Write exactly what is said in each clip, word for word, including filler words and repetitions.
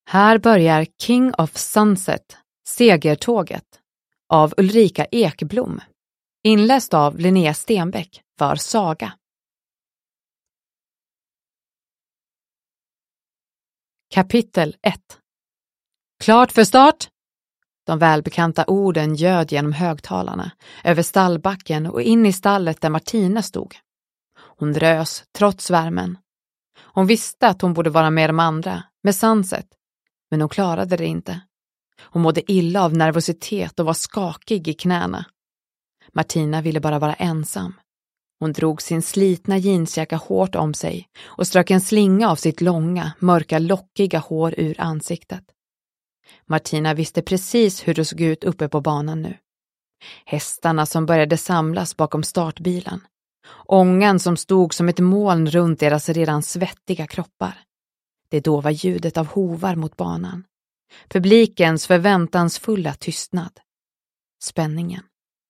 Här börjar King of Sunset, Segertåget, av Ulrika Ekblom. Inläst av Linnea Stenbeck för Saga. Kapitel ett. Klart för start! De välbekanta orden göd genom högtalarna, över stallbacken och in i stallet där Martina stod. Hon rös trots värmen. Hon visste att hon borde vara med de andra, med Sunset, men hon klarade det inte. Hon mådde illa av nervositet och var skakig i knäna. Martina ville bara vara ensam. Hon drog sin slitna jeansjacka hårt om sig och strök en slinga av sitt långa, mörka, lockiga hår ur ansiktet. Martina visste precis hur det såg ut uppe på banan nu. Hästarna som började samlas bakom startbilen. Ångan som stod som ett moln runt deras redan svettiga kroppar. Det då var ljudet av hovar mot banan. Publikens förväntansfulla tystnad. Spänningen.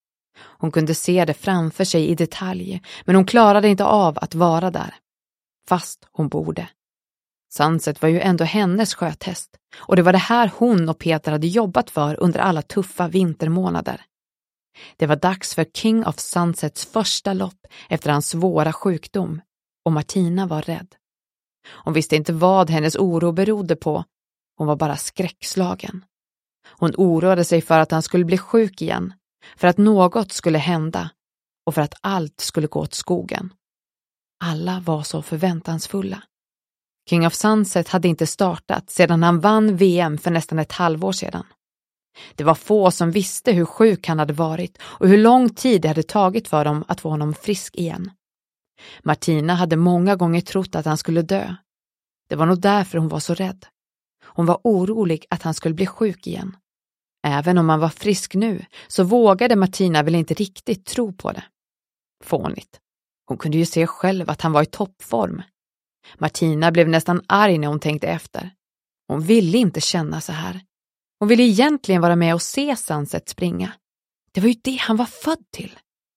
Hon kunde se det framför sig i detalj, men hon klarade inte av att vara där. Fast hon borde. Sunset var ju ändå hennes sköthäst, och det var det här hon och Peter hade jobbat för under alla tuffa vintermånader. Det var dags för King of Sunsets första lopp efter hans svåra sjukdom, och Martina var rädd. Hon visste inte vad hennes oro berodde på, hon var bara skräckslagen. Hon oroade sig för att han skulle bli sjuk igen, för att något skulle hända och för att allt skulle gå åt skogen. Alla var så förväntansfulla. King of Sunset hade inte startat sedan han vann V M för nästan ett halvår sedan. Det var få som visste hur sjuk han hade varit och hur lång tid det hade tagit för dem att få honom frisk igen. Martina hade många gånger trott att han skulle dö. Det var nog därför hon var så rädd. Hon var orolig att han skulle bli sjuk igen. Även om han var frisk nu så vågade Martina väl inte riktigt tro på det. Fånigt. Hon kunde ju se själv att han var i toppform. Martina blev nästan arg när hon tänkte efter. Hon ville inte känna så här. Hon ville egentligen vara med och se Sunset springa. Det var ju det han var född till.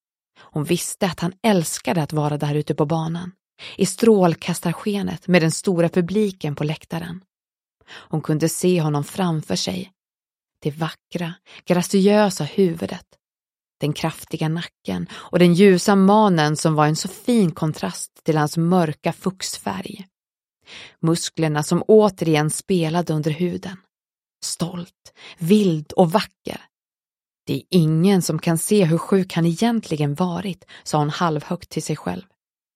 Hon visste att han älskade att vara där ute på banan. I strålkastarskenet med den stora publiken på läktaren. Hon kunde se honom framför sig. Det vackra, graciösa huvudet. Den kraftiga nacken och den ljusa manen som var en så fin kontrast till hans mörka fuxfärg. Musklerna som återigen spelade under huden. Stolt, vild och vacker. Det är ingen som kan se hur sjuk han egentligen varit, sa hon halvhögt till sig själv.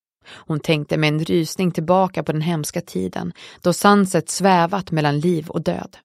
Hon tänkte med en rysning tillbaka på den hemska tiden då Sunset svävat mellan liv och död.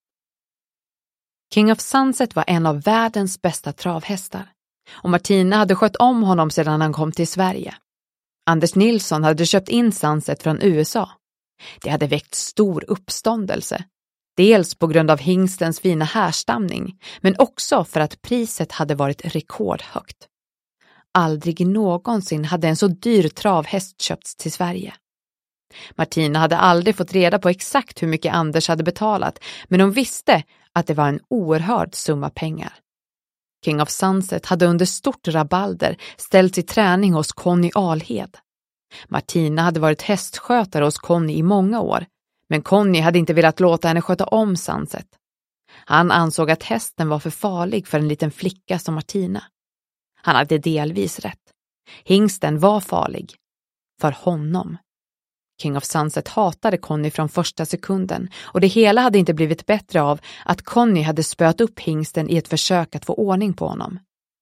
King of Sunset var en av världens bästa travhästar och Martina hade skött om honom sedan han kom till Sverige. Anders Nilsson hade köpt in Sunset från U S A. Det hade väckt stor uppståndelse. Dels på grund av hingstens fina härstamning, men också för att priset hade varit rekordhögt. Aldrig någonsin hade en så dyr travhäst köpts till Sverige. Martina hade aldrig fått reda på exakt hur mycket Anders hade betalat, men hon visste att det var en oerhörd summa pengar. King of Sunset hade under stort rabalder ställt i träning hos Conny Alhed. Martina hade varit hästskötare hos Conny i många år, men Conny hade inte velat låta henne sköta om Sunset. Han ansåg att hästen var för farlig för en liten flicka som Martina. Han hade delvis rätt. Hingsten var farlig. För honom. King of Sunset hatade Conny från första sekunden och det hela hade inte blivit bättre av att Conny hade spöat upp hingsten i ett försök att få ordning på honom.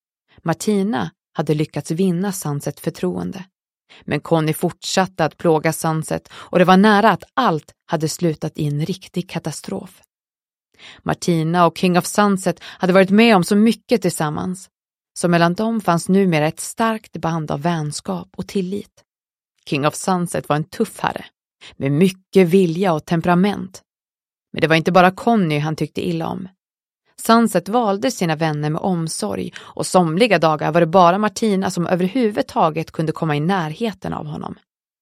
Martina hade lyckats vinna Sunset förtroende. Men Conny fortsatte att plåga Sunset och det var nära att allt hade slutat i en riktig katastrof. Martina och King of Sunset hade varit med om så mycket tillsammans. Så mellan dem fanns numera ett starkt band av vänskap och tillit. King of Sunset var en tuff herre, med mycket vilja och temperament. Men det var inte bara Conny han tyckte illa om. Sunset valde sina vänner med omsorg och somliga dagar var det bara Martina som överhuvudtaget kunde komma i närheten av honom.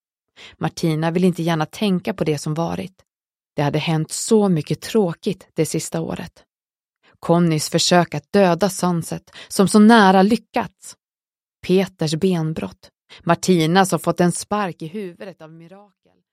Martina ville inte gärna tänka på det som varit. Det hade hänt så mycket tråkigt det sista året. Connys försök att döda Sunset som så nära lyckats. Peters benbrott. Martina som fått en spark i huvudet av Mirakel